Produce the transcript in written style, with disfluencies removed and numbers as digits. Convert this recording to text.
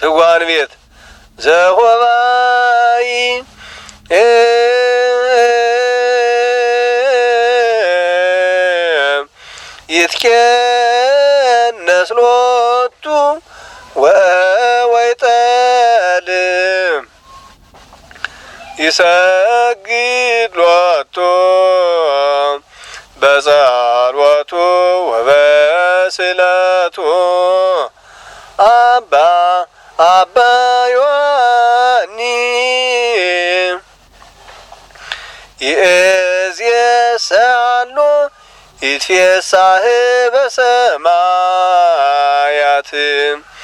ትጓን ቤት ዘሆባይ ይትከነስ ሎቱ ወይጠል ይሰግድ ሎቱ በጸሎቱ ወበስለቱ አባ ዮሐኒ ይእዜሰአሎ ይትፌሳህ በሰማያት